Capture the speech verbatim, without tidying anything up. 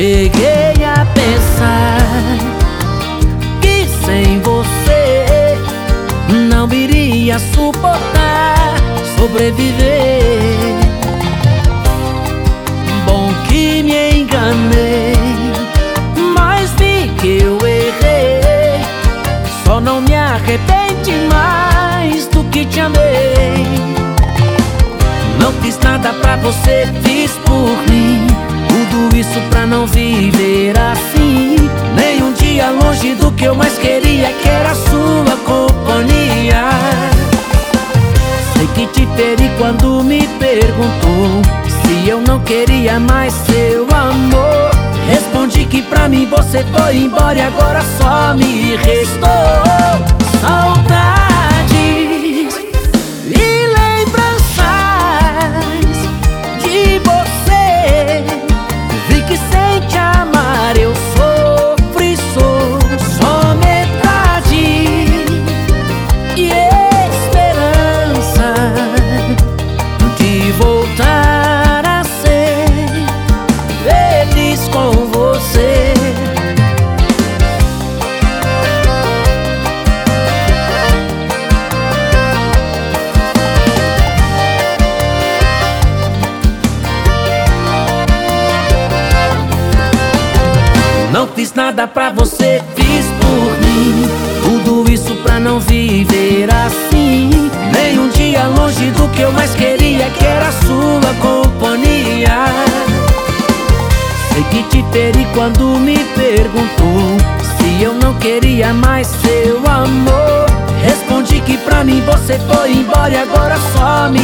Cheguei a pensar que sem você não iria suportar sobreviver. Bom que me enganei, mas vi que eu errei. Só não me arrepende mais do que te amei. Não fiz nada pra você, fiz por mim. Tudo isso pra não viver assim. Nem um dia longe do que eu mais queria, que era a sua companhia. Sei que te feri quando me perguntou se eu não queria mais seu amor. Respondi que pra mim você foi embora e agora só me restou saudades e lembranças de você. Vi que sem te amar eu sofro e sou só metade e esperança de voltar a ser feliz com você. Não fiz nada pra você, fiz por mim. Tudo isso pra não viver assim. Nem um dia longe do que eu mais queria, que era a sua companhia. Sei que te feri quando me perguntou se eu não queria mais seu amor. Respondi que pra mim você foi embora e agora só me